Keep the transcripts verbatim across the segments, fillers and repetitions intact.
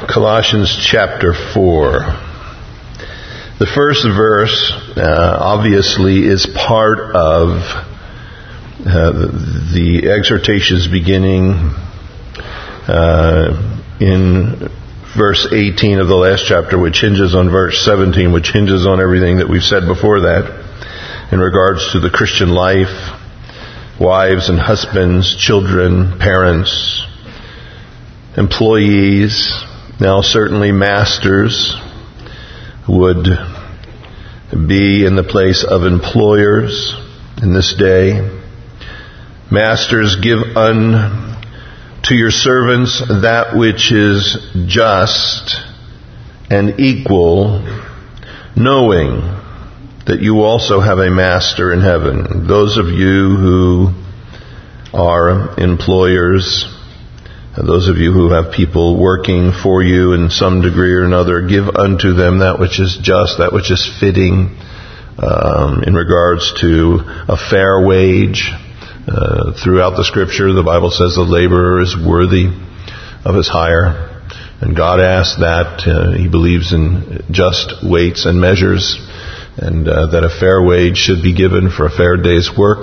Colossians chapter four. The first verse, uh, obviously, is part of uh, the, the exhortations beginning uh, in verse eighteen of the last chapter, which hinges on verse seventeen, which hinges on everything that we've said before that in regards to the Christian life, wives and husbands, children, parents, employees, now certainly masters would be in the place of employers in this day. Masters, give unto your servants that which is just and equal, knowing that you also have a master in heaven. Those of you who are employers, those of you who have people working for you in some degree or another, give unto them that which is just, that which is fitting um, in regards to a fair wage. Uh, throughout the Scripture, the Bible says the laborer is worthy of his hire. And God asks that. Uh, he believes in just weights and measures, and uh, that a fair wage should be given for a fair day's work.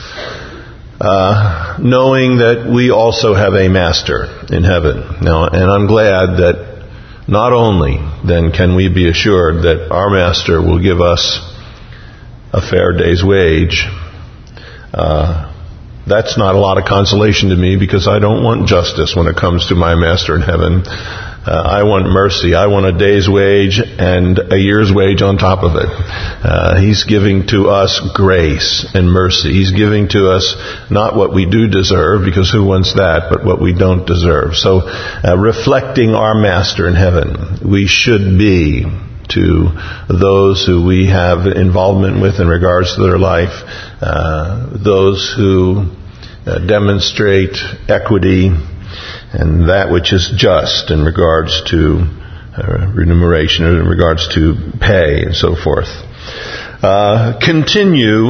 Uh, knowing that we also have a master in heaven. Now, and I'm glad that not only then can we be assured that our master will give us a fair day's wage. Uh, that's not a lot of consolation to me, because I don't want justice when it comes to my master in heaven. Uh, I want mercy. I want a day's wage and a year's wage on top of it. Uh, he's giving to us grace and mercy. He's giving to us not what we do deserve, because who wants that, but what we don't deserve. So, uh, reflecting our Master in heaven, we should be to those who we have involvement with in regards to their life, uh, those who uh, demonstrate equity and that which is just in regards to uh, remuneration, in regards to pay, and so forth. Uh, continue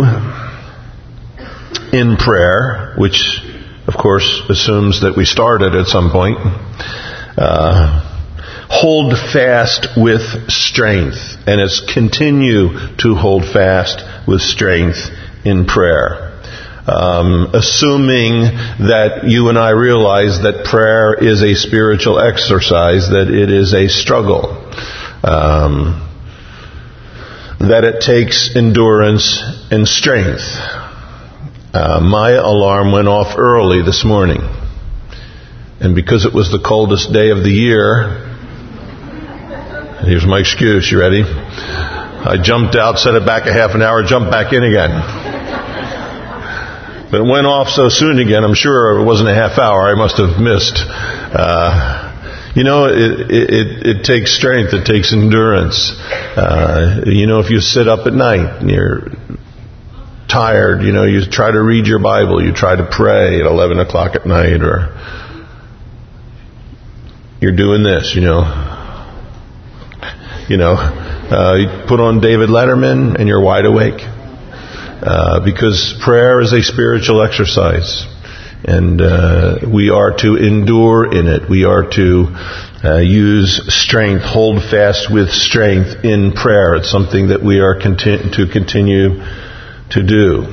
in prayer, which, of course, assumes that we started at some point. Uh, hold fast with strength, and it's continue to hold fast with strength in prayer. Um, assuming that you and I realize that prayer is a spiritual exercise, that it is a struggle, um, that it takes endurance and strength. Uh, my alarm went off early this morning, and because it was the coldest day of the year, here's my excuse, you ready? I jumped out, set it back a half an hour, jumped back in again. But it went off so soon again, I'm sure it wasn't a half hour. I must have missed. Uh, you know, it, it, it takes strength. It takes endurance. Uh, you know, if you sit up at night and you're tired, you know, you try to read your Bible. You try to pray at eleven o'clock at night, or you're doing this, you know. You know, uh, you put on David Letterman and you're wide awake. Uh, because prayer is a spiritual exercise, and uh, we are to endure in it. We are to uh, use strength, hold fast with strength in prayer. It's something that we are conti- to continue to do.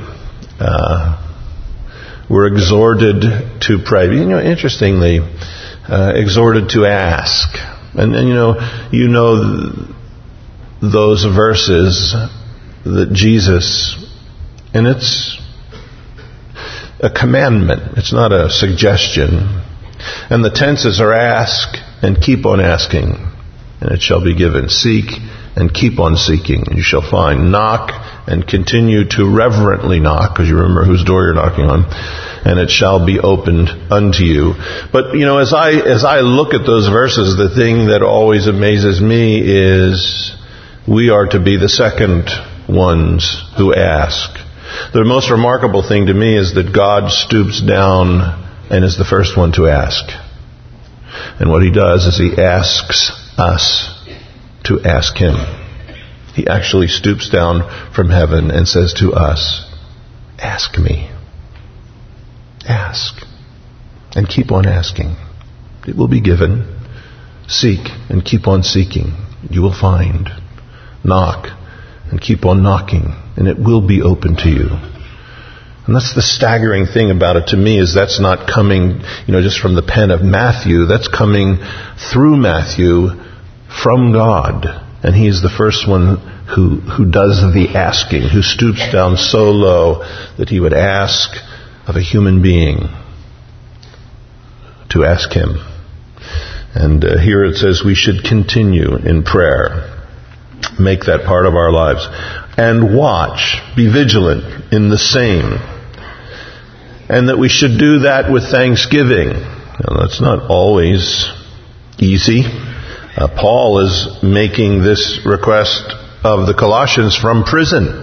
Uh, we're exhorted to pray. You know, interestingly, uh, exhorted to ask. And, and you know, you know th- those verses that Jesus... And it's a commandment. It's not a suggestion. And the tenses are ask and keep on asking, and it shall be given. Seek and keep on seeking, and you shall find. Knock and continue to reverently knock, because you remember whose door you're knocking on, and it shall be opened unto you. But, you know, as I as I look at those verses, the thing that always amazes me is we are to be the second ones who ask. The most remarkable thing to me is that God stoops down and is the first one to ask. And what He does is He asks us to ask Him. He actually stoops down from heaven and says to us, ask me. Ask. And keep on asking. It will be given. Seek and keep on seeking. You will find. Knock and keep on knocking, and it will be open to you. And that's the staggering thing about it to me, is that's not coming, you know, just from the pen of Matthew. That's coming through Matthew from God. And he is the first one who, who does the asking, who stoops down so low that he would ask of a human being to ask him. And uh, here it says we should continue in prayer. Make that part of our lives. And watch, be vigilant in the same. And that we should do that with thanksgiving. Now, that's not always easy. Uh, Paul is making this request of the Colossians from prison.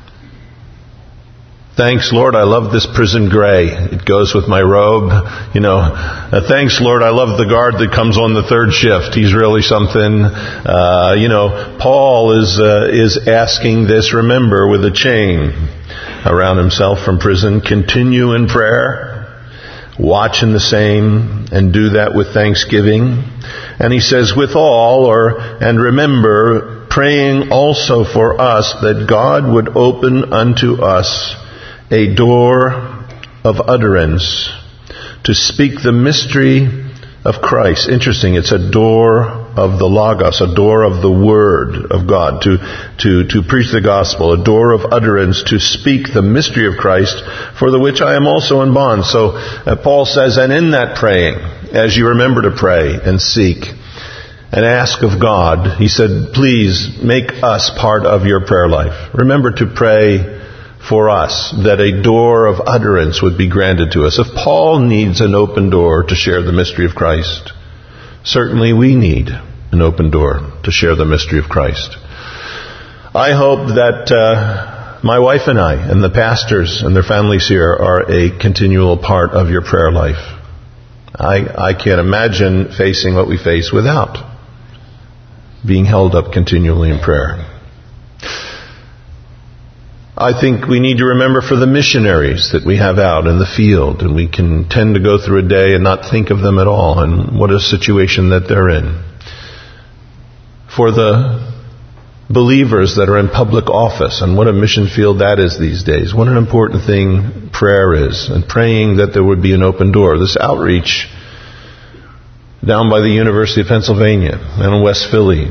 Thanks, Lord, I love this prison gray. It goes with my robe. You know, uh, thanks, Lord, I love the guard that comes on the third shift. He's really something. Uh, you know, Paul is uh, is asking this, remember, with a chain around himself from prison. Continue in prayer. Watch in the same, and do that with thanksgiving. And he says, with all, or and remember, praying also for us that God would open unto us a door of utterance to speak the mystery of Christ. Interesting, it's a door of the Logos, a door of the Word of God, to, to, to preach the gospel, a door of utterance to speak the mystery of Christ, for the which I am also in bonds. So uh, Paul says, and in that praying, as you remember to pray and seek and ask of God, he said, please make us part of your prayer life. Remember to pray for us, that a door of utterance would be granted to us. If Paul needs an open door to share the mystery of Christ, certainly we need an open door to share the mystery of Christ. I hope that uh, my wife and I and the pastors and their families here are a continual part of your prayer life. I, I can't imagine facing what we face without being held up continually in prayer. I think we need to remember for the missionaries that we have out in the field, and we can tend to go through a day and not think of them at all, and what a situation that they're in. For the believers that are in public office, and what a mission field that is these days. What an important thing prayer is, and praying that there would be an open door. This outreach down by the University of Pennsylvania and in West Philly.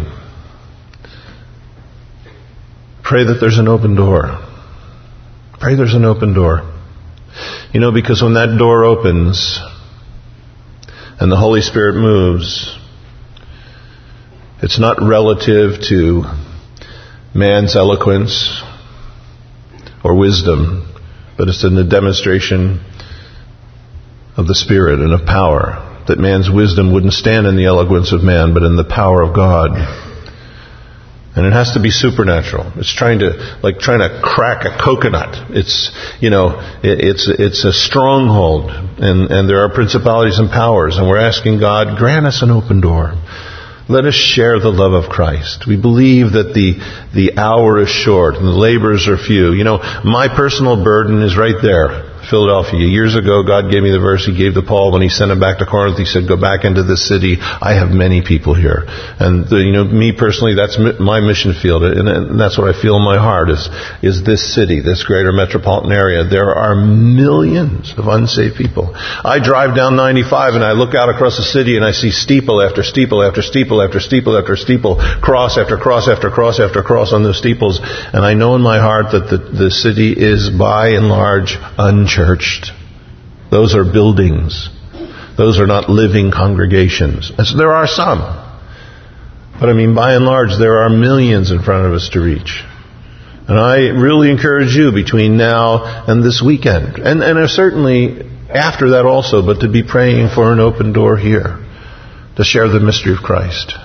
Pray that there's an open door. Pray there's an open door. You know, because when that door opens and the Holy Spirit moves, it's not relative to man's eloquence or wisdom, but it's in the demonstration of the Spirit and of power. That man's wisdom wouldn't stand in the eloquence of man, but in the power of God. And it has to be supernatural. It's trying to, like trying to crack a coconut. It's, you know, it, it's, it's a stronghold. And, and there are principalities and powers. And we're asking God, grant us an open door. Let us share the love of Christ. We believe that the, the hour is short and the labors are few. You know, my personal burden is right there. Philadelphia. Years ago, God gave me the verse He gave to Paul when He sent him back to Corinth. He said, go back into this city. I have many people here. And, the, you know, me personally, that's my mission field. And, and that's what I feel in my heart is, is this city, this greater metropolitan area. There are millions of unsaved people. I drive down ninety-five and I look out across the city and I see steeple after steeple after steeple after steeple after steeple, cross after cross after cross after cross on those steeples. And I know in my heart that the, the city is by and large unchurched. Churched. Those are buildings. Those are not living congregations. And so there are some. But I mean, by and large, there are millions in front of us to reach. And I really encourage you between now and this weekend, and, and certainly after that also, but to be praying for an open door here, to share the mystery of Christ.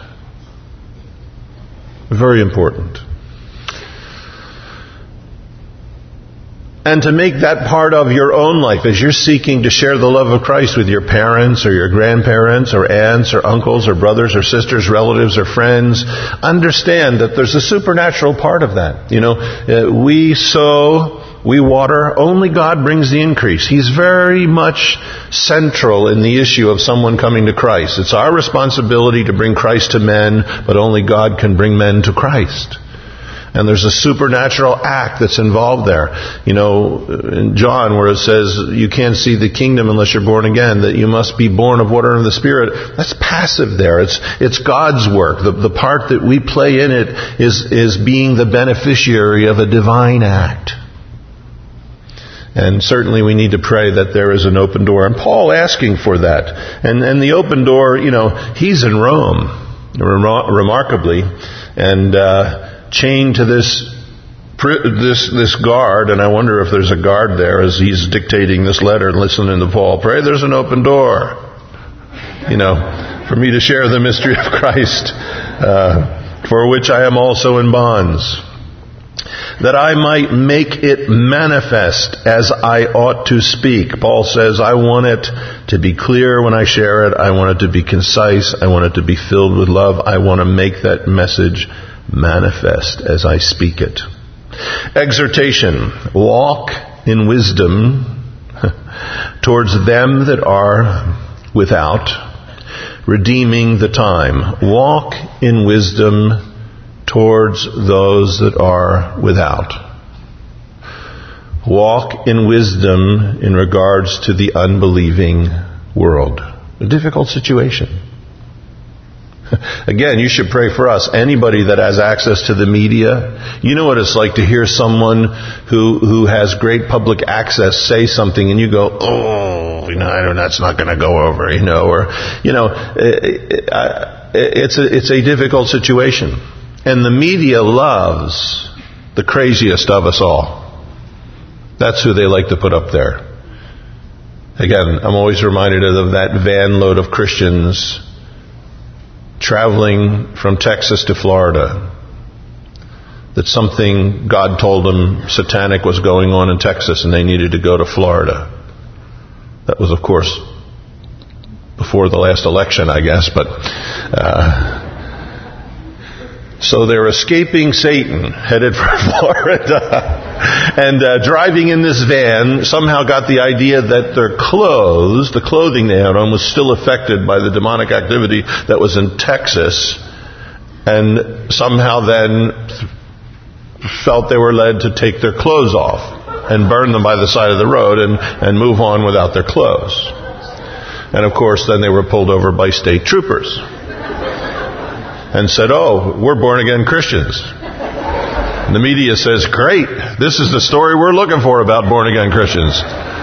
Very important. And to make that part of your own life as you're seeking to share the love of Christ with your parents or your grandparents or aunts or uncles or brothers or sisters, relatives or friends, understand that there's a supernatural part of that. You know, uh, we sow we water, only God brings the increase. He's very much central in the issue of someone coming to Christ. It's our responsibility to bring Christ to men, but only God can bring men to Christ. And there's a supernatural act that's involved there. You know, in John, where it says you can't see the kingdom unless you're born again, that you must be born of water and the Spirit. That's passive there. It's it's God's work. The, the part that we play in it is, is being the beneficiary of a divine act. And certainly we need to pray that there is an open door. And Paul asking for that. And, and the open door, you know, he's in Rome, remarkably. And, uh, chained to this this this guard, and I wonder if there's a guard there as he's dictating this letter and listening to Paul. Pray there's an open door, you know, for me to share the mystery of Christ, uh, for which I am also in bonds, that I might make it manifest as I ought to speak. Paul says, I want it to be clear when I share it. I want it to be concise. I want it to be filled with love. I want to make that message manifest as I speak it. Exhortation. Walk in wisdom towards them that are without, redeeming the time. Walk in wisdom towards those that are without. Walk in wisdom in regards to the unbelieving world. A difficult situation. Again, you should pray for us. Anybody that has access to the media, you know what it's like to hear someone who who has great public access say something, and you go, "Oh, you know, I don't, that's not going to go over," you know, or you know, it, it, it's a it's a difficult situation, and the media loves the craziest of us all. That's who they like to put up there. Again, I'm always reminded of that van load of Christians traveling from Texas to Florida, that something God told them satanic was going on in Texas and they needed to go to Florida. That was, of course, before the last election, I guess, but uh, so they're escaping Satan, headed for Florida, and uh, driving in this van, somehow got the idea that their clothes, the clothing they had on, was still affected by the demonic activity that was in Texas, and somehow then felt they were led to take their clothes off and burn them by the side of the road and, and move on without their clothes. And of course, then they were pulled over by state troopers and said, "Oh, we're born-again Christians." And the media says, "Great, this is the story we're looking for about born-again Christians."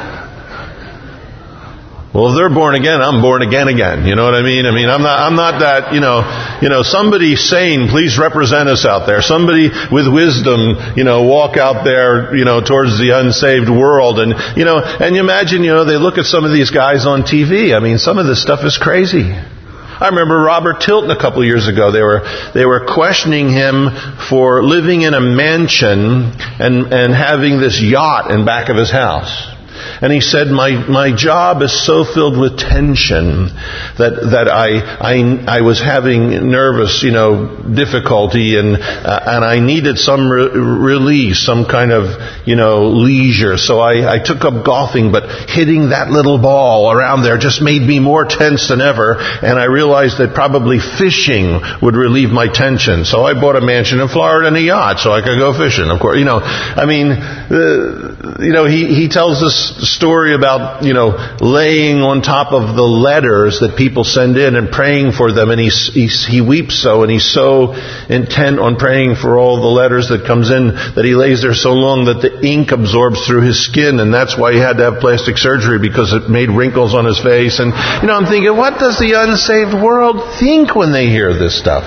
Well, if they're born again, I'm born again again. You know what I mean? I mean, I'm not, I'm not that, you know, you know, somebody sane, please represent us out there. Somebody with wisdom, you know, walk out there, you know, towards the unsaved world. And, you know, and you imagine, you know, they look at some of these guys on T V. I mean, some of this stuff is crazy. I remember Robert Tilton a couple of years ago. They were they were questioning him for living in a mansion and and having this yacht in back of his house. And he said, my my job is so filled with tension that that I I I was having nervous, you know, difficulty, and uh, and I needed some re- release, some kind of, you know, leisure. So I, I took up golfing, but hitting that little ball around there just made me more tense than ever. And I realized that probably fishing would relieve my tension. So I bought a mansion in Florida and a yacht so I could go fishing. Of course, you know, I mean, uh, you know, he he tells us story about, you know, laying on top of the letters that people send in and praying for them, and he, he he weeps so, and he's so intent on praying for all the letters that comes in that he lays there so long that the ink absorbs through his skin, and that's why he had to have plastic surgery, because it made wrinkles on his face. And you know, I'm thinking, what does the unsaved world think when they hear this stuff?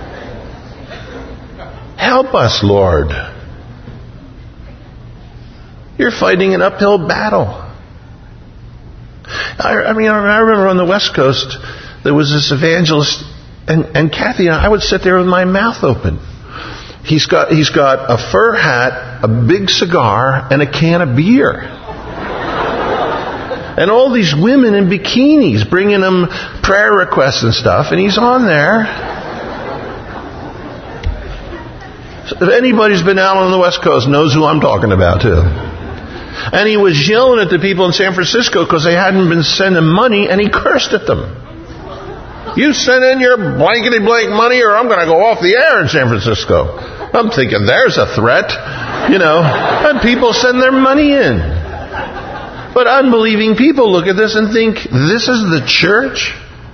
Help us, Lord. You're fighting an uphill battle. I, I mean, I remember on the West Coast, there was this evangelist, and, and Kathy and I, I would sit there with my mouth open. He's got he's got a fur hat, a big cigar, and a can of beer. And all these women in bikinis bringing him prayer requests and stuff, and he's on there. So if anybody's been out on the West Coast knows who I'm talking about, too. And he was yelling at the people in San Francisco because they hadn't been sending money, and he cursed at them. You send in your blankety blank money or I'm going to go off the air in San Francisco. I'm thinking, there's a threat, you know. And people send their money in. But unbelieving people look at this and think, this is the church?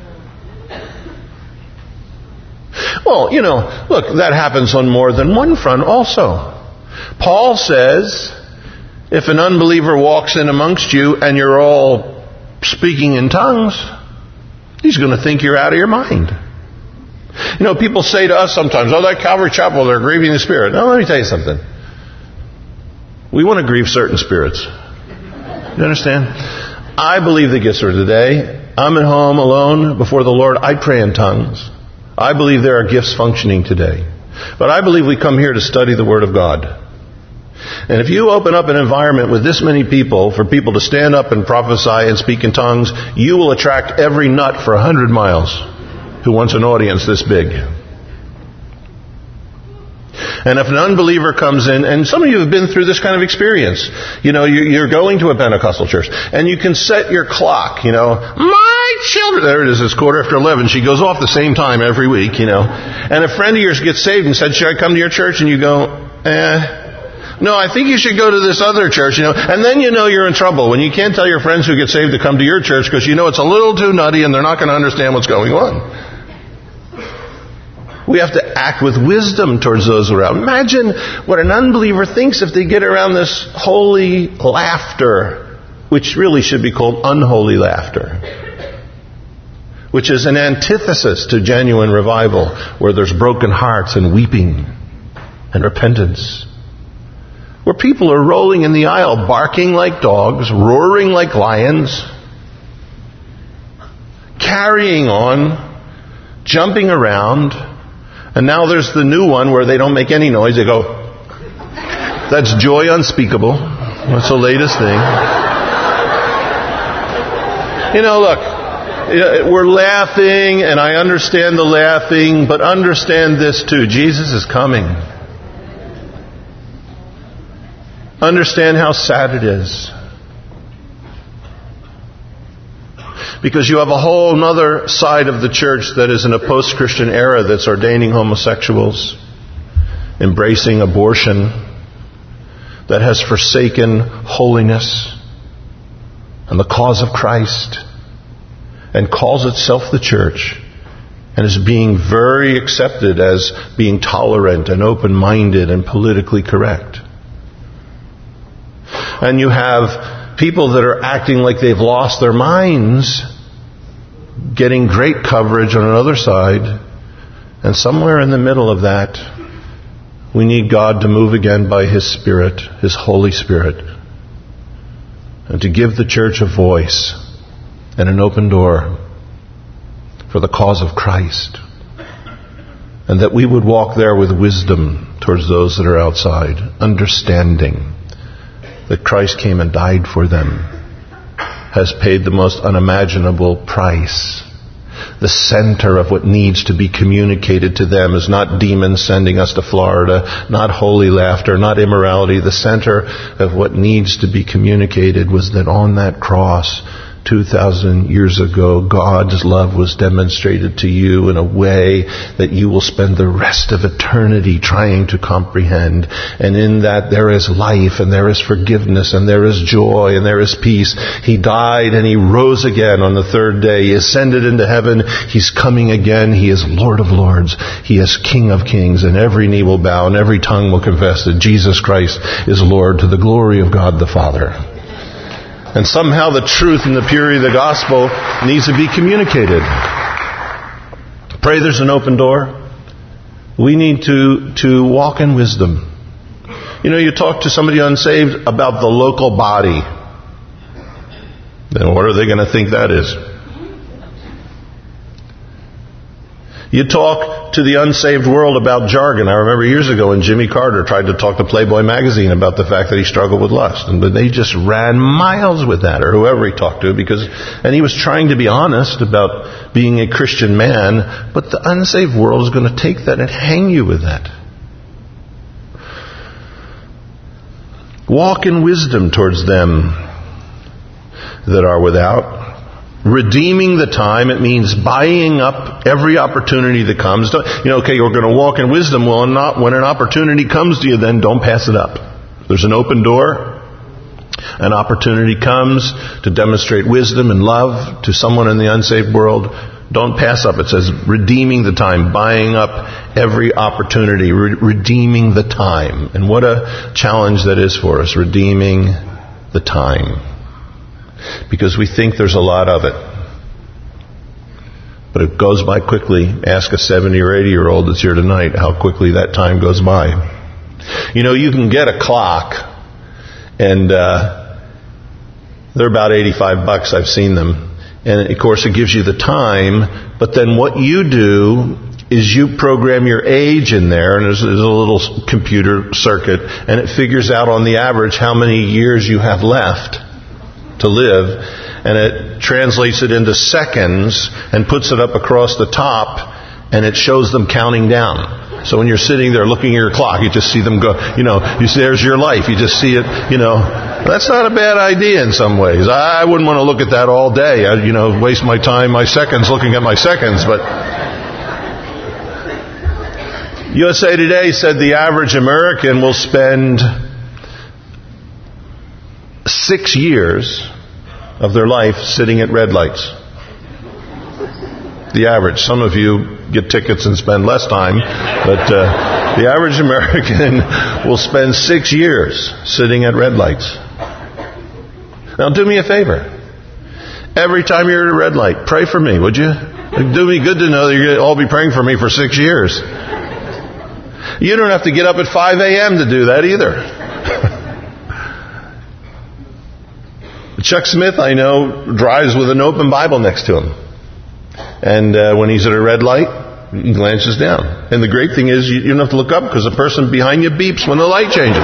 Well, you know, look, that happens on more than one front also. Paul says, if an unbeliever walks in amongst you and you're all speaking in tongues, he's going to think you're out of your mind. You know, people say to us sometimes, oh, that Calvary Chapel, they're grieving the Spirit. Now, let me tell you something. We want to grieve certain spirits. You understand? I believe the gifts are today. I'm at home alone before the Lord. I pray in tongues. I believe there are gifts functioning today. But I believe we come here to study the Word of God. And if you open up an environment with this many people, for people to stand up and prophesy and speak in tongues, you will attract every nut for a hundred miles who wants an audience this big. And if an unbeliever comes in, and some of you have been through this kind of experience, you know, you're going to a Pentecostal church, and you can set your clock, you know, my children, there it is, it's quarter after eleven, she goes off the same time every week, you know, and a friend of yours gets saved and said, should I come to your church? And you go, eh, no, I think you should go to this other church, you know, and then you know you're in trouble when you can't tell your friends who get saved to come to your church because you know it's a little too nutty and they're not going to understand what's going on. We have to act with wisdom towards those around. Imagine what an unbeliever thinks if they get around this holy laughter, which really should be called unholy laughter, which is an antithesis to genuine revival, where there's broken hearts and weeping and repentance, where people are rolling in the aisle, barking like dogs, roaring like lions, carrying on, jumping around. And now there's the new one where they don't make any noise. They go, that's joy unspeakable. That's the latest thing. You know, look, we're laughing, and I understand the laughing, but understand this too. Jesus is coming. Understand how sad it is. Because you have a whole other side of the church that is in a post-Christian era that's ordaining homosexuals, embracing abortion, that has forsaken holiness and the cause of Christ, and calls itself the church, and is being very accepted as being tolerant and open-minded and politically correct. And you have people that are acting like they've lost their minds, getting great coverage on another side. And somewhere in the middle of that, we need God to move again by His Spirit, His Holy Spirit, and to give the church a voice and an open door for the cause of Christ. And that we would walk there with wisdom towards those that are outside, understanding that Christ came and died for them, has paid the most unimaginable price. The center of what needs to be communicated to them is not demons sending us to Florida, not holy laughter, not immorality. The center of what needs to be communicated was that on that cross, two thousand years ago, God's love was demonstrated to you in a way that you will spend the rest of eternity trying to comprehend. And in that there is life, and there is forgiveness, and there is joy, and there is peace. He died and He rose again on the third day. He ascended into heaven. He's coming again. He is Lord of Lords. He is King of Kings, and every knee will bow and every tongue will confess that Jesus Christ is Lord, to the glory of God the Father. And somehow the truth and the purity of the gospel needs to be communicated. Pray there's an open door. We need to, to walk in wisdom. You know, you talk to somebody unsaved about the local body. Then what are they going to think that is? You talk to the unsaved world about jargon. I remember years ago when Jimmy Carter tried to talk to Playboy magazine about the fact that he struggled with lust. And they just ran miles with that, or whoever he talked to, because, and he was trying to be honest about being a Christian man, but the unsaved world is going to take that and hang you with that. Walk in wisdom towards them that are without. Redeeming the time, it means buying up every opportunity that comes. Don't, you know, okay, you're going to walk in wisdom. Well, not, when an opportunity comes to you, then don't pass it up. There's an open door. An opportunity comes to demonstrate wisdom and love to someone in the unsaved world. Don't pass up. It says redeeming the time, buying up every opportunity, re- redeeming the time. And what a challenge that is for us, redeeming the time. Because we think there's a lot of it. But it goes by quickly. Ask a seventy or eighty year old that's here tonight how quickly that time goes by. You know, you can get a clock, and uh, they're about eighty-five bucks. I've seen them. And of course it gives you the time, but then what you do is you program your age in there, and there's, there's a little computer circuit, and it figures out on the average how many years you have left to live, and it translates it into seconds and puts it up across the top, and it shows them counting down. So when you're sitting there looking at your clock, you just see them go, you know, you see, there's your life. You just see it, you know. That's not a bad idea in some ways. I wouldn't want to look at that all day. I, you know, waste my time, my seconds looking at my seconds, but U S A Today said the average American will spend six years of their life sitting at red lights. The average. Some of you get tickets and spend less time, but uh, the average American will spend six years sitting at red lights. Now do me a favor. Every time you're at a red light, pray for me, would you? It'd do me good to know that you're going to all be praying for me for six years. You don't have to get up at five a.m. to do that either. Chuck Smith, I know, drives with an open Bible next to him. And uh, when he's at a red light, he glances down. And the great thing is, you, you don't have to look up because the person behind you beeps when the light changes.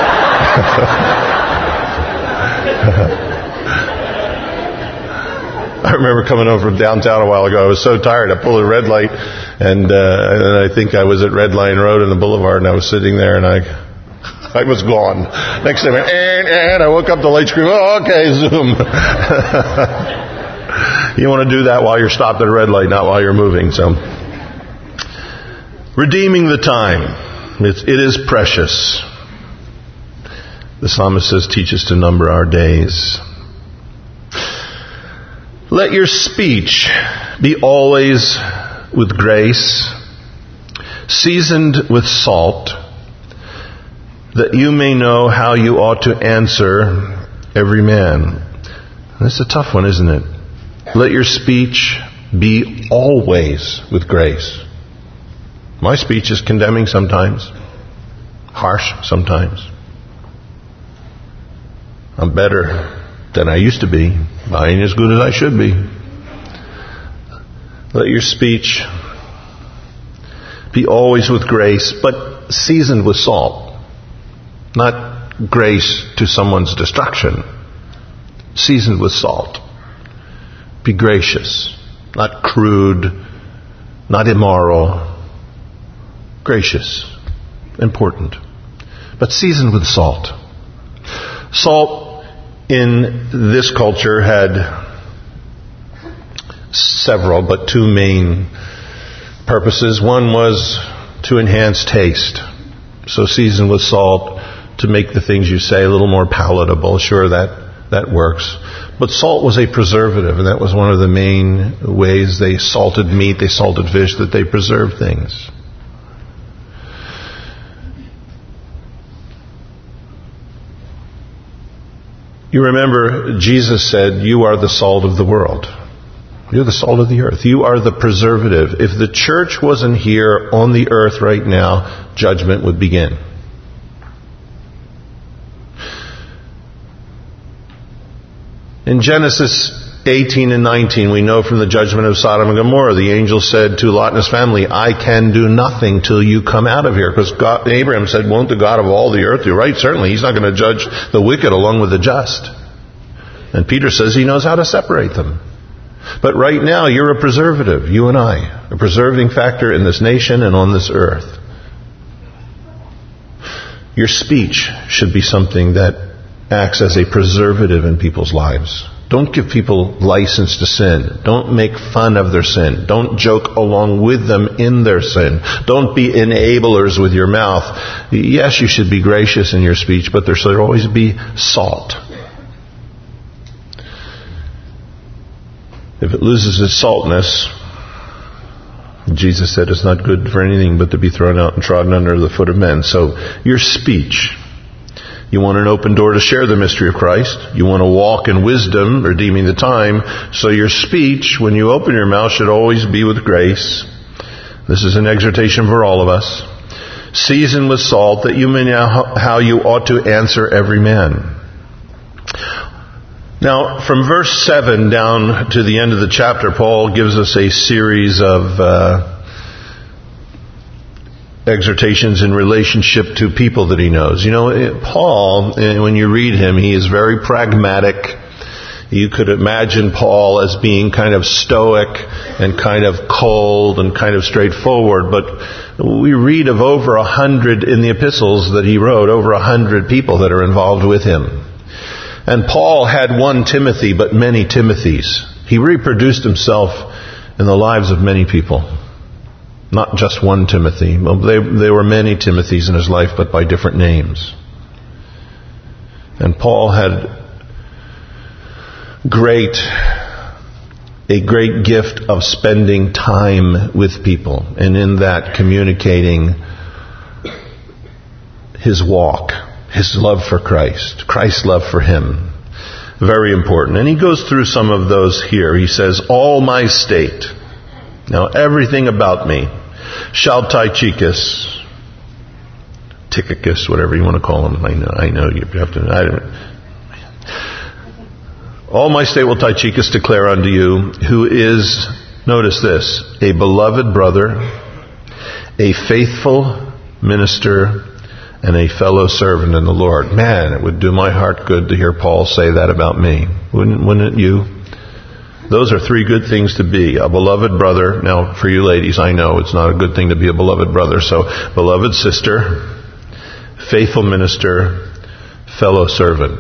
I remember coming over from downtown a while ago. I was so tired. I pulled a red light, and, uh, and I think I was at Red Line Road in the Boulevard, and I was sitting there, and I... I was gone. Next thing, and, and I woke up, the light screen, oh, okay, zoom. You want to do that while you're stopped at a red light, not while you're moving. So, redeeming the time. It's, it is precious. The psalmist says, teach us to number our days. Let your speech be always with grace, seasoned with salt, that you may know how you ought to answer every man. That's a tough one, isn't it? Let your speech be always with grace. My speech is condemning sometimes, harsh sometimes. I'm better than I used to be, but I ain't as good as I should be. Let your speech be always with grace, but seasoned with salt. Not grace to someone's destruction. Seasoned with salt. Be gracious. Not crude. Not immoral. Gracious. Important. But seasoned with salt. Salt in this culture had several, but two main purposes. One was to enhance taste. So seasoned with salt to make the things you say a little more palatable. Sure, that, that works. But salt was a preservative, and that was one of the main ways they salted meat, they salted fish, that they preserved things. You remember Jesus said, you are the salt of the world. You're the salt of the earth. You are the preservative. If the church wasn't here on the earth right now, judgment would begin. In Genesis eighteen and nineteen, we know from the judgment of Sodom and Gomorrah, the angel said to Lot and his family, I can do nothing till you come out of here. Because God, Abraham said, won't the God of all the earth do right? Certainly, he's not going to judge the wicked along with the just. And Peter says he knows how to separate them. But right now, you're a preservative, you and I, a preserving factor in this nation and on this earth. Your speech should be something that acts as a preservative in people's lives. Don't give people license to sin. Don't make fun of their sin. Don't joke along with them in their sin. Don't be enablers with your mouth. Yes, you should be gracious in your speech, but there should always be salt. If it loses its saltness, Jesus said it's not good for anything but to be thrown out and trodden under the foot of men. So your speech. You want an open door to share the mystery of Christ. You want to walk in wisdom, redeeming the time. So your speech, when you open your mouth, should always be with grace. This is an exhortation for all of us. Season with salt, that you may know how you ought to answer every man. Now, from verse seven down to the end of the chapter, Paul gives us a series of uh, exhortations in relationship to people that he knows. You know, Paul, when you read him, he is very pragmatic. You could imagine Paul as being kind of stoic and kind of cold and kind of straightforward, but we read of over a hundred in the epistles that he wrote, over a hundred people that are involved with him. And Paul had one Timothy, but many Timothys. He reproduced himself in the lives of many people. Not just one Timothy. Well, they, there were many Timothys in his life, but by different names. And Paul had great, a great gift of spending time with people, and in that communicating his walk, his love for Christ, Christ's love for him. Very important. And he goes through some of those here. He says, all my state. Now, everything about me. Shall Tychicus, Tychicus, whatever you want to call him. I know, I know you have to. I don't, all my state will Tychicus declare unto you, who is, notice this, a beloved brother, a faithful minister, and a fellow servant in the Lord. Man, it would do my heart good to hear Paul say that about me. Wouldn't, wouldn't you? Those are three good things to be. A beloved brother. Now, for you ladies, I know it's not a good thing to be a beloved brother. So, beloved sister, faithful minister, fellow servant.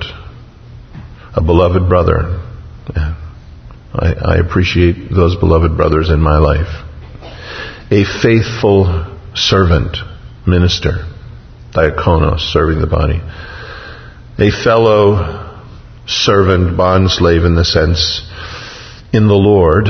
A beloved brother. Yeah. I, I appreciate those beloved brothers in my life. A faithful servant, minister. Diakonos, serving the body. A fellow servant, bondslave in the sense, in the Lord,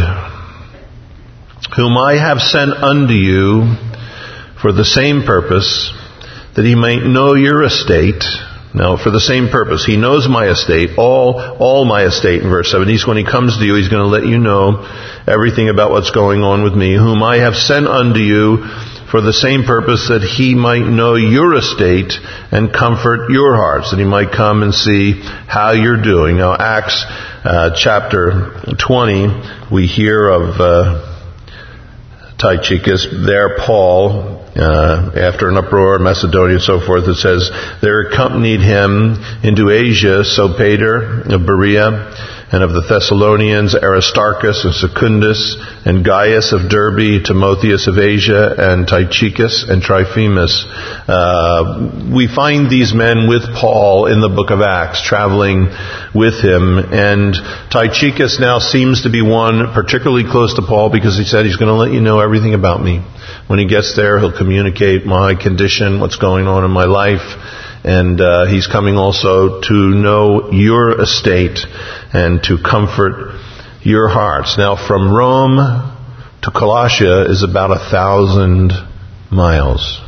whom I have sent unto you for the same purpose, that he might know your estate. Now, for the same purpose. He knows my estate, all all my estate in verse seven. He's, when he comes to you, he's going to let you know everything about what's going on with me, whom I have sent unto you for the same purpose, that he might know your estate and comfort your hearts, that he might come and see how you're doing. Now, Acts uh, chapter twenty, we hear of uh, Tychicus. There, Paul, uh, after an uproar in Macedonia and so forth, it says, there accompanied him into Asia Sopater of Berea, and of the Thessalonians, Aristarchus and Secundus, and Gaius of Derbe, Timotheus of Asia, and Tychicus and Trophimus. Uh, we find these men with Paul in the book of Acts, traveling with him. And Tychicus now seems to be one particularly close to Paul, because he said he's going to let you know everything about me. When he gets there, he'll communicate my condition, what's going on in my life. And uh, he's coming also to know your estate and to comfort your hearts. Now, from Rome to Colossia is about a thousand miles.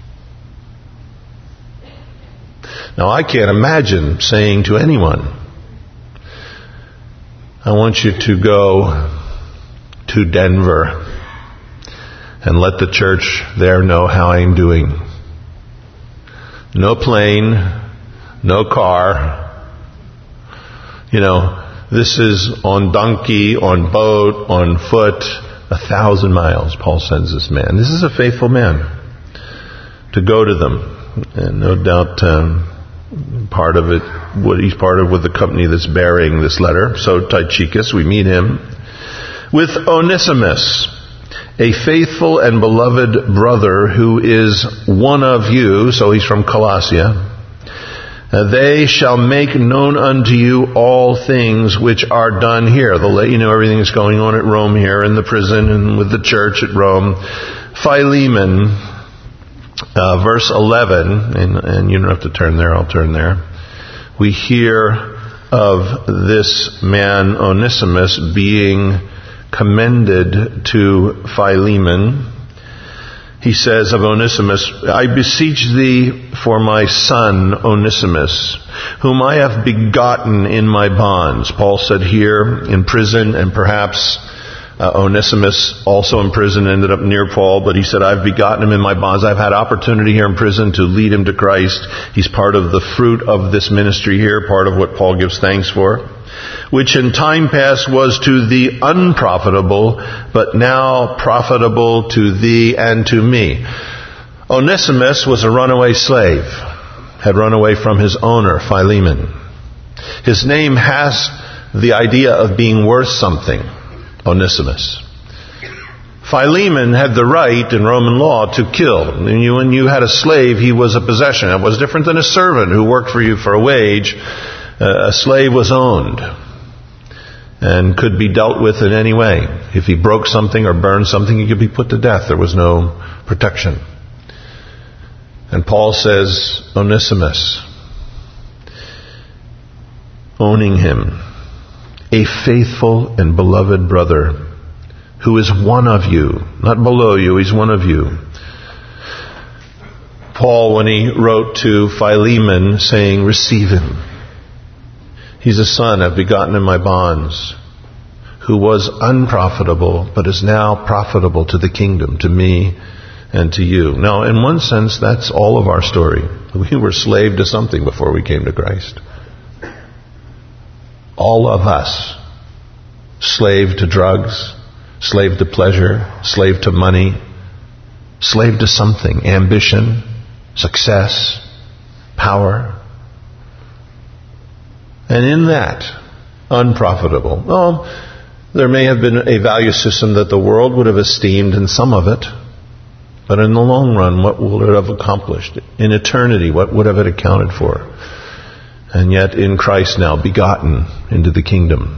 Now, I can't imagine saying to anyone, I want you to go to Denver and let the church there know how I'm doing. No plane, no car. You know, this is on donkey, on boat, on foot, a thousand miles. Paul sends this man. This is a faithful man to go to them. And no doubt um, part of it, what he's part of with the company that's bearing this letter. So Tychicus, we meet him with Onesimus, a faithful and beloved brother who is one of you, so he's from Colossia, uh, they shall make known unto you all things which are done here. They'll let you know everything that's going on at Rome here, in the prison and with the church at Rome. Philemon, uh, verse eleven, and, and you don't have to turn there, I'll turn there. We hear of this man Onesimus being commended to Philemon. He says of Onesimus, I beseech thee for my son Onesimus, whom I have begotten in my bonds. Paul said here in prison, and perhaps uh, Onesimus also in prison ended up near Paul, but he said, I've begotten him in my bonds. I've had opportunity here in prison to lead him to Christ. He's part of the fruit of this ministry here, part of what Paul gives thanks for, which in time past was to the unprofitable, but now profitable to thee and to me. Onesimus was a runaway slave, had run away from his owner, Philemon. His name has the idea of being worth something, Onesimus. Philemon had the right in Roman law to kill. When you, when you had a slave, he was a possession. It was different than a servant who worked for you for a wage. Uh, a slave was owned and could be dealt with in any way. If he broke something or burned something, he could be put to death. There was no protection. And Paul says, Onesimus, owning him, a faithful and beloved brother, who is one of you, not below you, he's one of you. Paul, when he wrote to Philemon saying, receive him. He's a son I've begotten in my bonds, who was unprofitable, but is now profitable to the kingdom, to me and to you. Now, in one sense, that's all of our story. We were slave to something before we came to Christ. All of us. Slave to drugs, slave to pleasure, slave to money, slave to something, ambition, success, power. And in that, unprofitable. Oh, there may have been a value system that the world would have esteemed in some of it, but in the long run, what would it have accomplished? In eternity, what would have it accounted for? And yet in Christ now, begotten into the kingdom.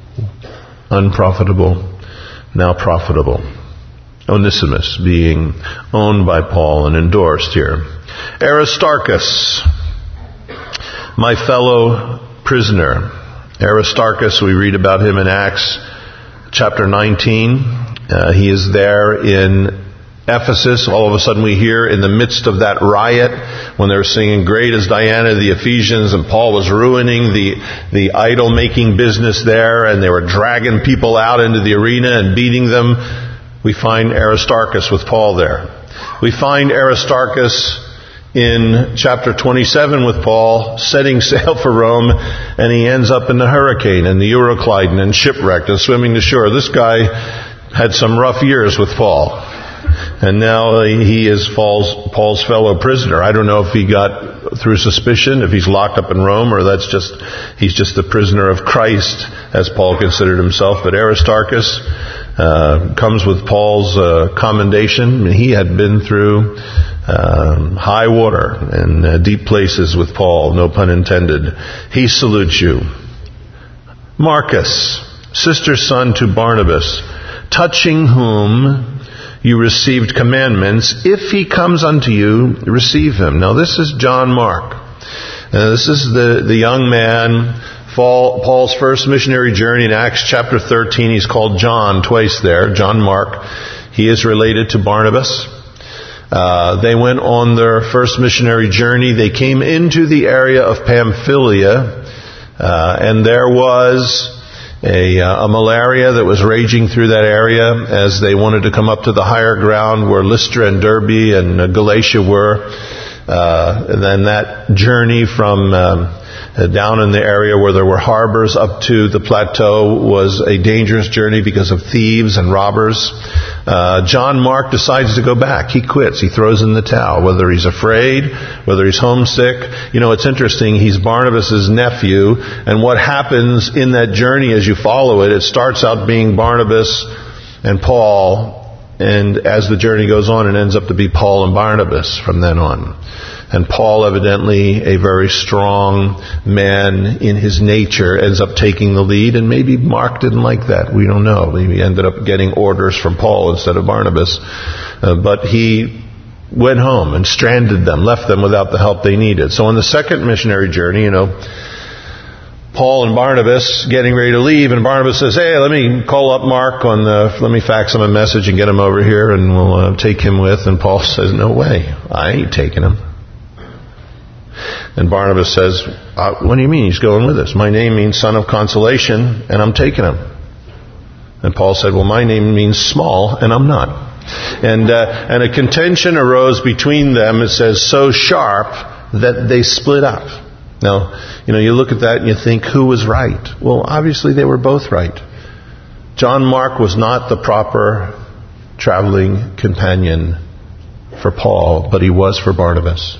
Unprofitable, now profitable. Onesimus being owned by Paul and endorsed here. Aristarchus, my fellow prisoner. Aristarchus, we read about him in Acts chapter nineteen. Uh, he is there in Ephesus. All of a sudden we hear in the midst of that riot, when they were singing Great is Diana of the Ephesians, and Paul was ruining the, the idol-making business there, and they were dragging people out into the arena and beating them. We find Aristarchus with Paul there. We find Aristarchus in chapter twenty-seven with Paul, setting sail for Rome, and he ends up in the hurricane and the Euroclydon and shipwrecked and swimming to shore. This guy had some rough years with Paul. And now he is Paul's, Paul's fellow prisoner. I don't know if he got through suspicion, if he's locked up in Rome, or that's just, he's just the prisoner of Christ, as Paul considered himself. But Aristarchus uh, comes with Paul's uh, commendation. He had been through um, high water and uh, deep places with Paul, no pun intended. He salutes you. Marcus, sister's son to Barnabas, touching whom you received commandments. If he comes unto you, receive him. Now this is John Mark. Uh, this is the, the young man, Paul's first missionary journey in Acts chapter thirteen. He's called John twice there, John Mark. He is related to Barnabas. Uh, they went on their first missionary journey. They came into the area of Pamphylia, uh, and there was A, uh, a malaria that was raging through that area as they wanted to come up to the higher ground where Lystra and Derbe and uh, Galatia were. Uh, and then that journey from um, uh, down in the area where there were harbors up to the plateau was a dangerous journey because of thieves and robbers. Uh, John Mark decides to go back. He quits. He throws in the towel, whether he's afraid, whether he's homesick. You know, it's interesting. He's Barnabas' nephew, and what happens in that journey as you follow it, it starts out being Barnabas and Paul And as the journey goes on, it ends up to be Paul and Barnabas from then on. And Paul, evidently a very strong man in his nature, ends up taking the lead. And maybe Mark didn't like that. We don't know. Maybe he ended up getting orders from Paul instead of Barnabas. Uh, but he went home and stranded them, left them without the help they needed. So on the second missionary journey, you know, Paul and Barnabas getting ready to leave, and Barnabas says, hey, let me call up Mark on the, let me fax him a message and get him over here and we'll uh, take him with. And Paul says, no way, I ain't taking him. And Barnabas says, uh, what do you mean he's going with us? My name means son of consolation and I'm taking him. And Paul said, well, my name means small and I'm not. And, uh, and a contention arose between them, it says, so sharp that they split up. Now, you know, you look at that and you think, who was right? Well, obviously they were both right. John Mark was not the proper traveling companion for Paul, but he was for Barnabas.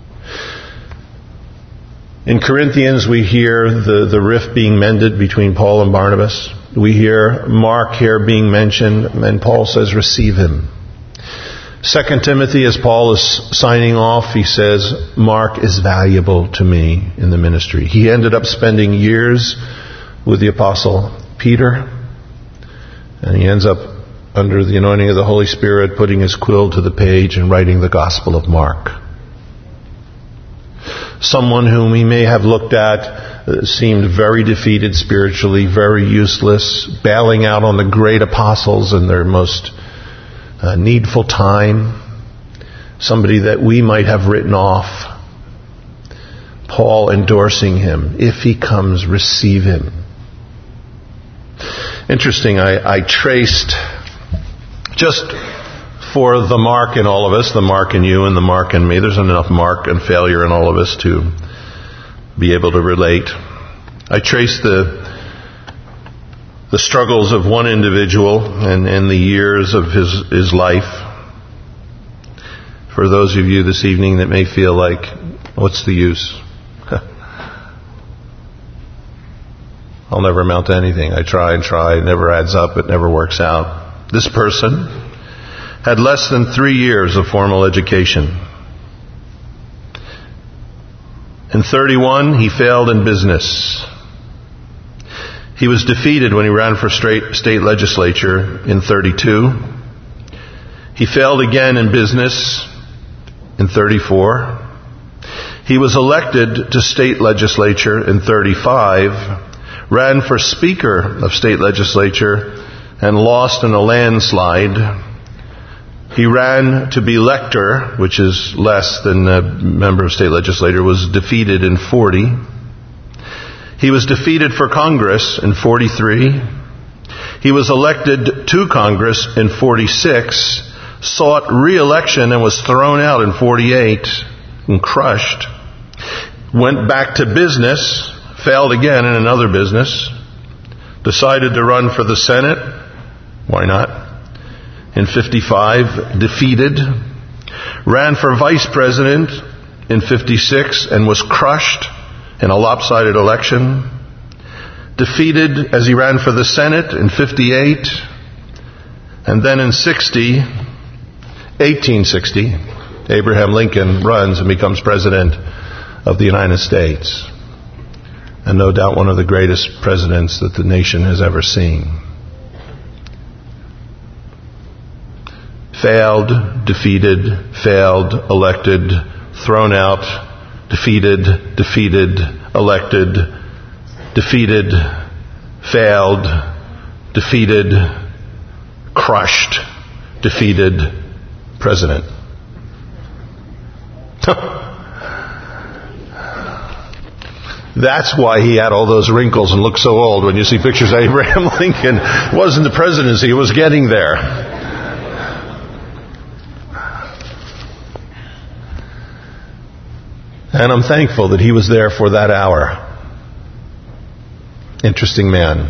In Corinthians, we hear the, the rift being mended between Paul and Barnabas. We hear Mark here being mentioned, and Paul says, receive him. Second Timothy, as Paul is signing off, he says, Mark is valuable to me in the ministry. He ended up spending years with the Apostle Peter, and he ends up, under the anointing of the Holy Spirit, putting his quill to the page and writing the Gospel of Mark. Someone whom he may have looked at uh, seemed very defeated spiritually, very useless, bailing out on the great apostles in their most Uh, needful time, somebody that we might have written off. Paul endorsing him. If he comes, receive him. Interesting, I, I traced, just for the mark in all of us, the mark in you and the mark in me, there's enough mark and failure in all of us to be able to relate. I traced the the struggles of one individual and, and the years of his, his life. For those of you this evening that may feel like, what's the use? I'll never amount to anything. I try and try. It never adds up. It never works out. This person had less than three years of formal education. In thirty-one, he failed in business. He was defeated when he ran for state, state legislature in thirty-two. He failed again in business in thirty-four. He was elected to state legislature in thirty-five, ran for speaker of state legislature, and lost in a landslide. He ran to be lector, which is less than a member of state legislature, was defeated in forty. He was defeated for Congress in forty-three. He was elected to Congress in forty-six, sought re-election and was thrown out in forty-eight and crushed. Went back to business, failed again in another business, decided to run for the Senate. Why not? In fifty-five, defeated. Ran for vice president in fifty-six and was crushed in a lopsided election. Defeated as he ran for the Senate in fifty-eight. And then in sixty, eighteen sixty, Abraham Lincoln runs and becomes president of the United States. And no doubt one of the greatest presidents that the nation has ever seen. Failed, defeated, failed, elected, thrown out, defeated, defeated, elected, defeated, failed, defeated, crushed, defeated, president. That's why he had all those wrinkles and looked so old. When you see pictures of Abraham Lincoln, it wasn't the presidency, it was getting there. And I'm thankful that he was there for that hour. Interesting man.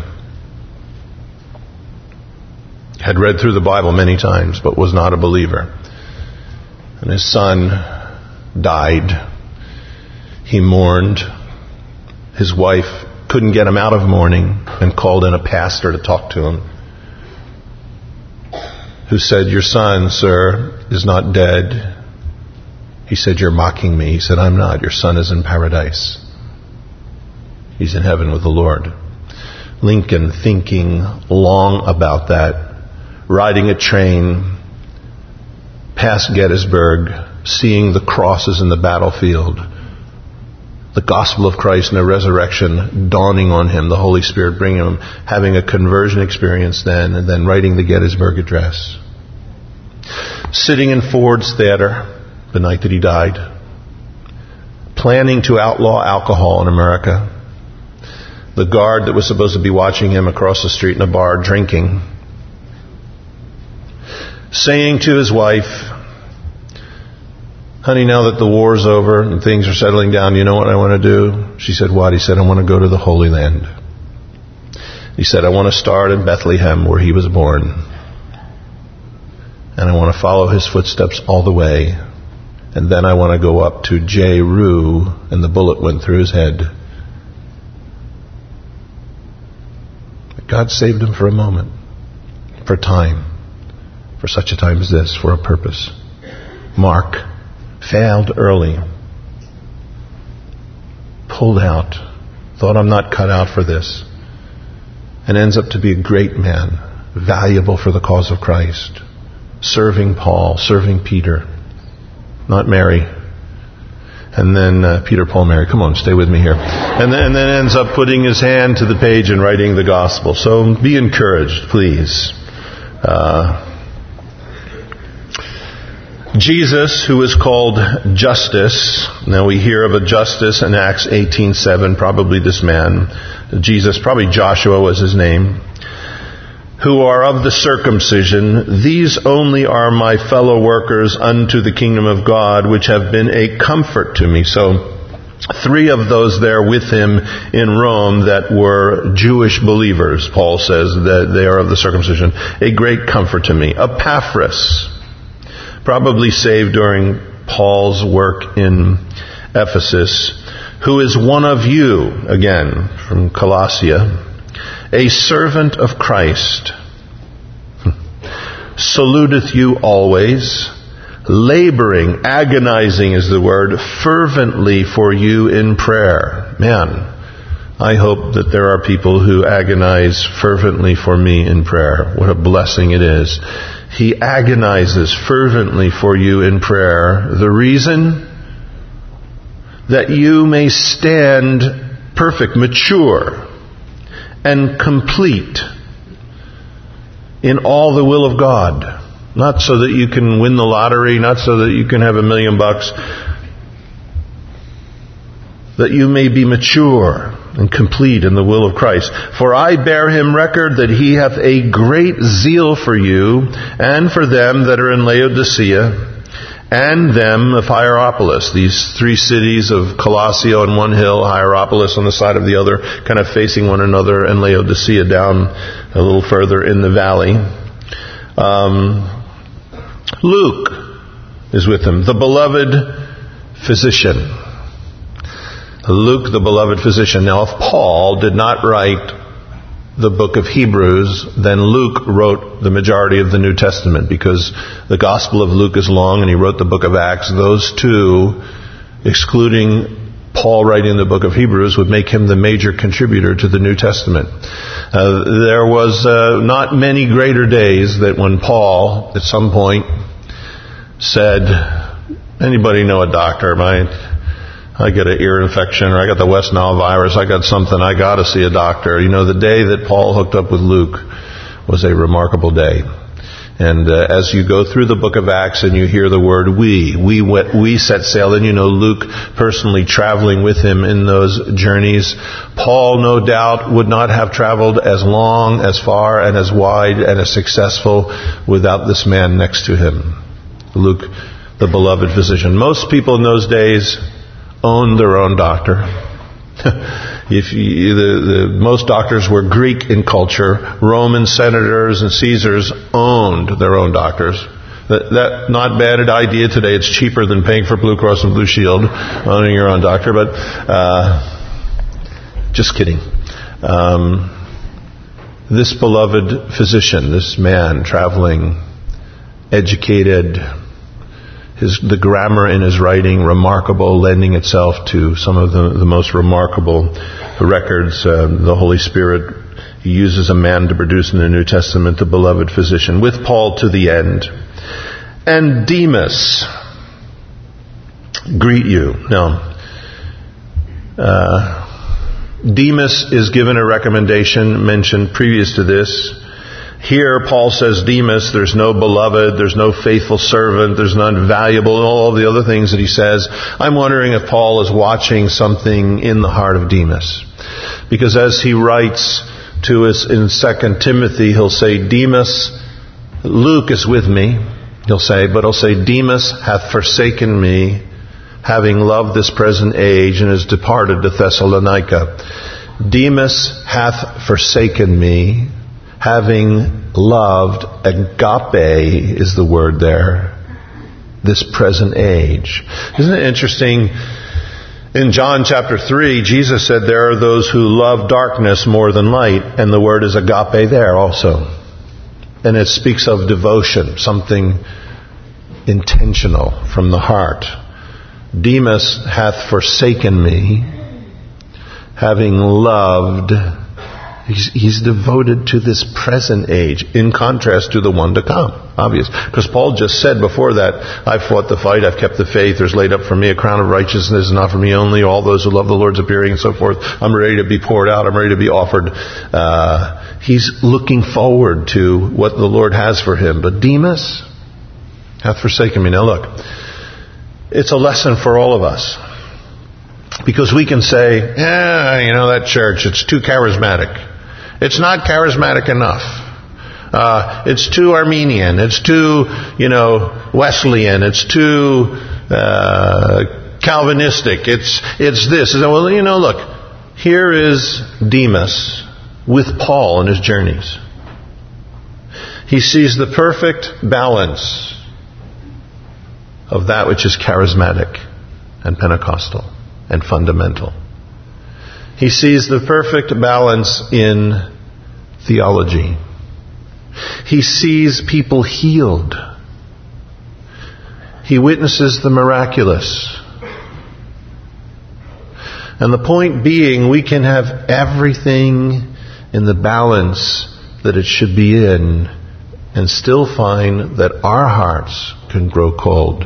Had read through the Bible many times, but was not a believer. And his son died. He mourned. His wife couldn't get him out of mourning and called in a pastor to talk to him. who said, "Your son, sir, is not dead." He said, "You're mocking me." He said, "I'm not. Your son is in paradise. He's in heaven with the Lord." Lincoln, thinking long about that, riding a train past Gettysburg, seeing the crosses in the battlefield, the gospel of Christ and the resurrection dawning on him, the Holy Spirit bringing him, having a conversion experience then, and then writing the Gettysburg Address. Sitting in Ford's Theater the night that he died, planning to outlaw alcohol in America. The guard that was supposed to be watching him across the street in a bar drinking, saying to his wife, "Honey, now that the war's over and things are settling down, you know what I want to do?" She said, "What?" He said, "I want to go to the Holy Land." He said, "I want to start in Bethlehem where he was born. And I want to follow his footsteps all the way. And then I want to go up to J. Rue," and the bullet went through his head. But God saved him for a moment, for time, for such a time as this, for a purpose. Mark failed early, pulled out, thought, "I'm not cut out for this," and ends up to be a great man, valuable for the cause of Christ, serving Paul, serving Peter, not Mary. And then uh, Peter, Paul, Mary. Come on, stay with me here. And then, and then ends up putting his hand to the page and writing the gospel. So be encouraged, please. Uh, Jesus, who is called Justus. Now we hear of a Justus in Acts eighteen seven, probably this man. Jesus, probably Joshua was his name. Who are of the circumcision, these only are my fellow workers unto the kingdom of God, which have been a comfort to me. So, three of those there with him in Rome that were Jewish believers, Paul says that they are of the circumcision, a great comfort to me. Epaphras, probably saved during Paul's work in Ephesus, who is one of you, again, from Colossia, a servant of Christ, saluteth you always, laboring, agonizing is the word, fervently for you in prayer. Man, I hope that there are people who agonize fervently for me in prayer. What a blessing it is. He agonizes fervently for you in prayer. The reason? That you may stand perfect, mature, and complete in all the will of God. Not so that you can win the lottery, not so that you can have a million bucks. That you may be mature and complete in the will of Christ. For I bear him record that he hath a great zeal for you, and for them that are in Laodicea, and them of Hierapolis. These three cities of Colossae on one hill, Hierapolis on the side of the other, kind of facing one another, and Laodicea down a little further in the valley. Um, Luke is with him, the beloved physician. Luke, the beloved physician. Now, if Paul did not write the book of Hebrews, then Luke wrote the majority of the New Testament, because the Gospel of Luke is long and he wrote the book of Acts. Those two, excluding Paul writing the book of Hebrews, would make him the major contributor to the New Testament. Uh, there was uh, not many greater days that when Paul, at some point, said, "Anybody know a doctor? My I get an ear infection, or I got the West Nile virus, I got something, I got to see a doctor." You know, the day that Paul hooked up with Luke was a remarkable day. And uh, as you go through the book of Acts and you hear the word we, we went, we set sail, and you know Luke personally traveling with him in those journeys. Paul, no doubt, would not have traveled as long, as far, and as wide, and as successful without this man next to him. Luke, the beloved physician. Most people in those days owned their own doctor. If you, the, the, most doctors were Greek in culture. Roman senators and Caesars owned their own doctors. That, that not bad an idea today. It's cheaper than paying for Blue Cross and Blue Shield, owning your own doctor. But uh, just kidding. Um, this beloved physician, this man traveling educated. His, the grammar in his writing, remarkable, lending itself to some of the, the most remarkable records. Uh, the Holy Spirit, he uses a man to produce in the New Testament, the beloved physician, with Paul to the end. And Demas, greet you. Now, uh, Demas is given a recommendation mentioned previous to this. Here, Paul says, Demas, there's no beloved, there's no faithful servant, there's none valuable, all the other things that he says. I'm wondering if Paul is watching something in the heart of Demas. Because as he writes to us in Second Timothy, he'll say, Demas, Luke is with me, he'll say, but he'll say, Demas hath forsaken me, having loved this present age, and is departed to Thessalonica. Demas hath forsaken me, having loved, agape is the word there, this present age. Isn't it interesting? In John chapter three, Jesus said there are those who love darkness more than light, and the word is agape there also. And it speaks of devotion, something intentional from the heart. Demas hath forsaken me, having loved. He's, he's devoted to this present age, in contrast to the one to come. Obvious. Because Paul just said before that, I've fought the fight, I've kept the faith, there's laid up for me a crown of righteousness, not for me only, all those who love the Lord's appearing and so forth. I'm ready to be poured out, I'm ready to be offered. Uh, he's looking forward to what the Lord has for him. But Demas hath forsaken me. Now look, it's a lesson for all of us. Because we can say, yeah, you know, that church, it's too charismatic. It's not charismatic enough. Uh, it's too Armenian. It's too, you know, Wesleyan. It's too uh, Calvinistic. It's it's this. Well, you know, look, here is Demas with Paul in his journeys. He sees the perfect balance of that which is charismatic and Pentecostal and fundamental. He sees the perfect balance in theology. He sees people healed. He witnesses the miraculous. And the point being, we can have everything in the balance that it should be in and still find that our hearts can grow cold.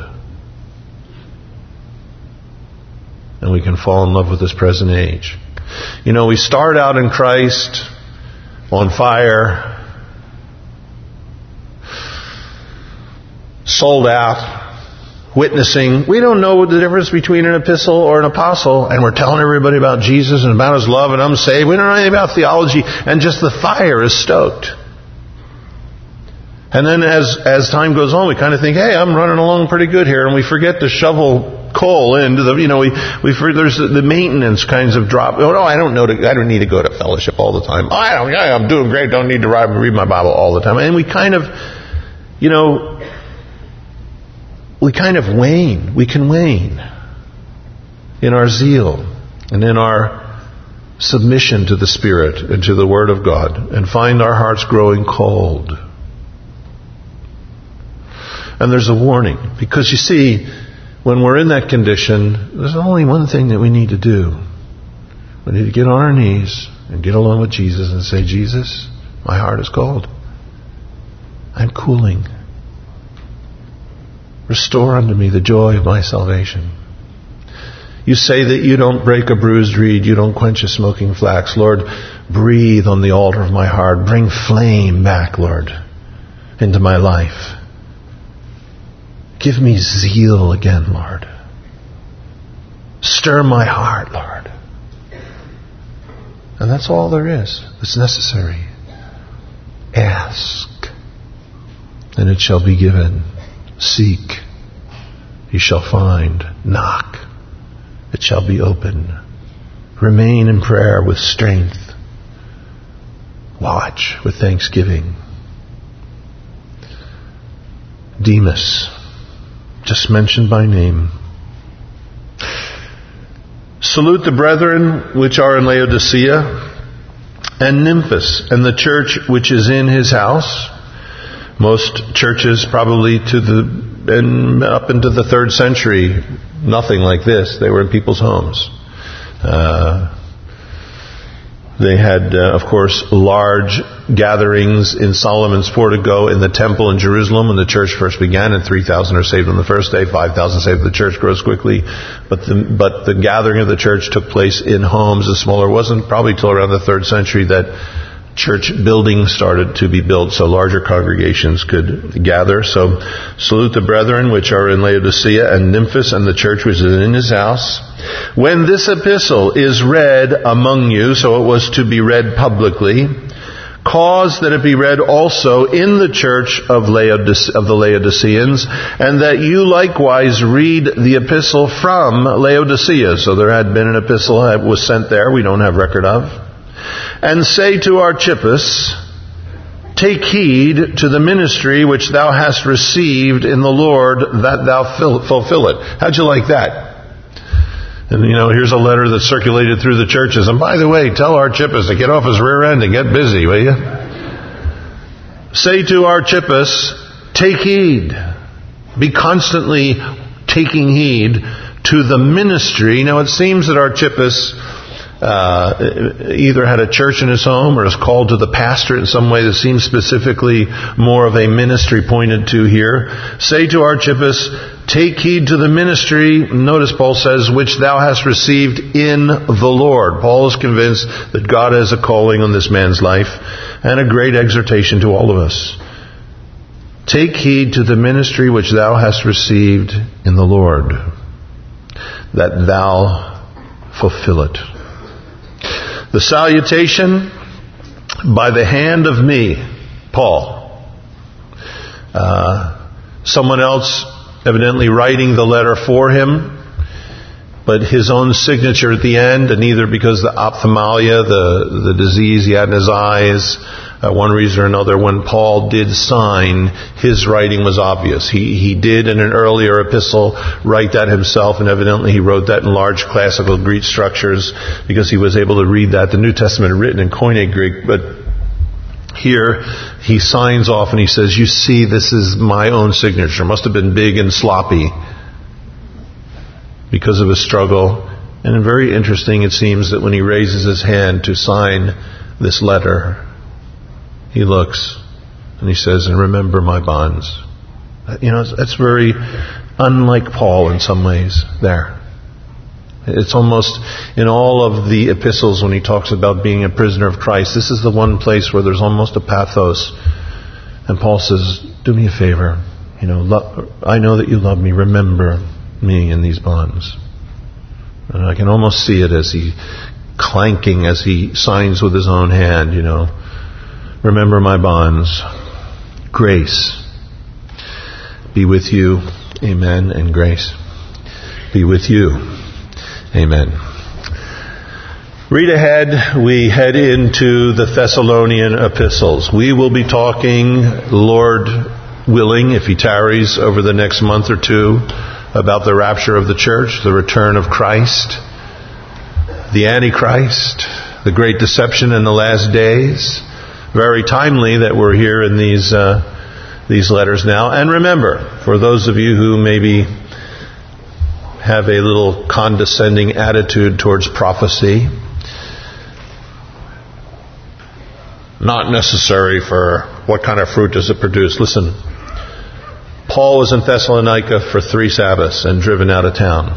And we can fall in love with this present age. You know, we start out in Christ on fire, sold out, witnessing. We don't know the difference between an epistle or an apostle, and we're telling everybody about Jesus and about His love, and I'm saved. We don't know anything about theology, and just the fire is stoked. And then as as time goes on, we kind of think, hey, I'm running along pretty good here, and we forget to shovel coal into the, you know, we, we, there's the maintenance kinds of drop. Oh, no, I don't know, to, I don't need to go to fellowship all the time. Oh, I don't, yeah, I'm doing great, don't need to read my Bible all the time. And we kind of, you know, we kind of wane. We can wane in our zeal and in our submission to the Spirit and to the Word of God, and find our hearts growing cold. And there's a warning, because you see, when we're in that condition, there's only one thing that we need to do. We need to get on our knees and get along with Jesus and say, Jesus, my heart is cold. I'm cooling. Restore unto me the joy of my salvation. You say that you don't break a bruised reed, you don't quench a smoking flax. Lord, breathe on the altar of my heart. Bring flame back, Lord, into my life. Give me zeal again, Lord. Stir my heart, Lord. And that's all there is that's necessary. Ask, and it shall be given. Seek, you shall find. Knock, it shall be open. Remain in prayer with strength. Watch with thanksgiving. Demas, just mentioned by name. Salute the brethren which are in Laodicea, and Nymphas, and the church which is in his house. Most churches probably to the and up into the third century, nothing like this. They were in people's homes. Uh, they had, uh, of course, large gatherings in Solomon's portico in the temple in Jerusalem when the church first began, and three thousand are saved on the first day, five thousand saved. The church grows quickly, but the, but the gathering of the church took place in homes. The smaller wasn't probably till around the third century that church buildings started to be built so larger congregations could gather. So salute the brethren which are in Laodicea and Nymphas and the church which is in his house. When this epistle is read among you, so it was to be read publicly, cause that it be read also in the church of, Laodice- of the Laodiceans, and that you likewise read the epistle from Laodicea. So there had been an epistle that was sent there, we don't have record of. And say to Archippus, take heed to the ministry which thou hast received in the Lord, that thou fulfill it. How'd you like that? And you know, here's a letter that's circulated through the churches. And by the way, tell Archippus to get off his rear end and get busy, will you? Say to Archippus, take heed. Be constantly taking heed to the ministry. Now it seems that Archippus Uh, either had a church in his home or is called to the pastor in some way that seems specifically more of a ministry pointed to here. Say to Archippus, take heed to the ministry, notice Paul says, which thou hast received in the Lord. Paul is convinced that God has a calling on this man's life and a great exhortation to all of us. Take heed to the ministry which thou hast received in the Lord, that thou fulfill it. The salutation by the hand of me, Paul. Uh, someone else evidently writing the letter for him, but his own signature at the end, and either because the ophthalmia, the, the disease he had in his eyes, uh, one reason or another, when Paul did sign, his writing was obvious. He he did in an earlier epistle write that himself, and evidently he wrote that in large classical Greek structures because he was able to read that. The New Testament written in Koine Greek, but here he signs off and he says, you see, this is my own signature. Must have been big and sloppy because of his struggle. And very interesting, it seems, that when he raises his hand to sign this letter, he looks and he says, and remember my bonds. You know, that's very unlike Paul in some ways there. It's almost in all of the epistles when he talks about being a prisoner of Christ, this is the one place where there's almost a pathos. And Paul says, do me a favor. You know, lo- I know that you love me. Remember me in these bonds. And I can almost see it as he clanking as he signs with his own hand, you know. Remember my bonds. Grace be with you. Amen. And grace be with you. Amen. Read ahead. We head into the Thessalonian epistles. We will be talking, Lord willing, if he tarries over the next month or two, about the rapture of the church, the return of Christ, the Antichrist, the great deception in the last days. Very timely that we're here in these uh, these letters now. And remember, for those of you who maybe have a little condescending attitude towards prophecy, not necessary for what kind of fruit does it produce. Listen, Paul was in Thessalonica for three Sabbaths and driven out of town.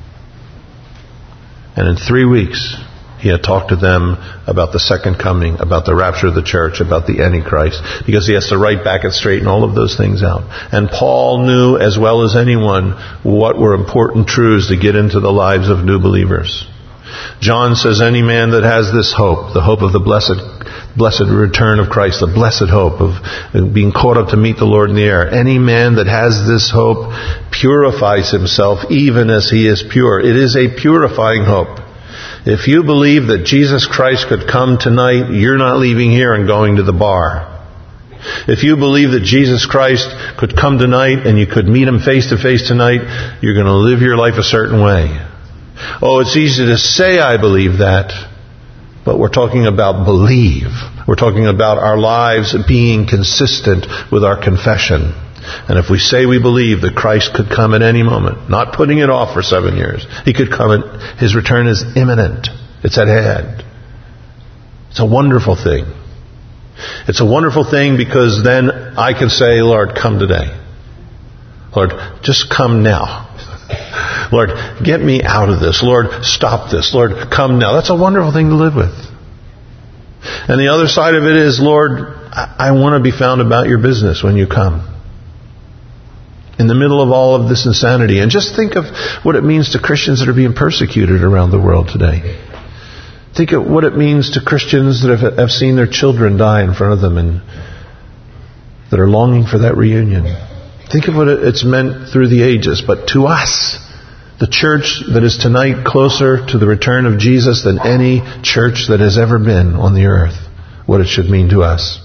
And in three weeks, he had talked to them about the second coming, about the rapture of the church, about the Antichrist, because he has to write back and straighten all of those things out. And Paul knew as well as anyone what were important truths to get into the lives of new believers. John says, any man that has this hope, the hope of the blessed blessed return of Christ, the blessed hope of being caught up to meet the Lord in the air, any man that has this hope purifies himself even as he is pure. It is a purifying hope. If you believe that Jesus Christ could come tonight, you're not leaving here and going to the bar. If you believe that Jesus Christ could come tonight and you could meet him face to face tonight, you're going to live your life a certain way. Oh, it's easy to say I believe that, but we're talking about believe. We're talking about our lives being consistent with our confession. And if we say we believe that Christ could come at any moment, not putting it off for seven years, He could come and His return is imminent. It's at hand. It's a wonderful thing. It's a wonderful thing because then I can say, Lord, come today. Lord, just come now. Lord, get me out of this. Lord, stop this. Lord, come now. That's a wonderful thing to live with. And the other side of it is, Lord, I want to be found about your business when you come. In the middle of all of this insanity. And just think of what it means to Christians that are being persecuted around the world today. Think of what it means to Christians that have, have seen their children die in front of them and that are longing for that reunion. Think of what it's meant through the ages. But to us, the church that is tonight closer to the return of Jesus than any church that has ever been on the earth, what it should mean to us.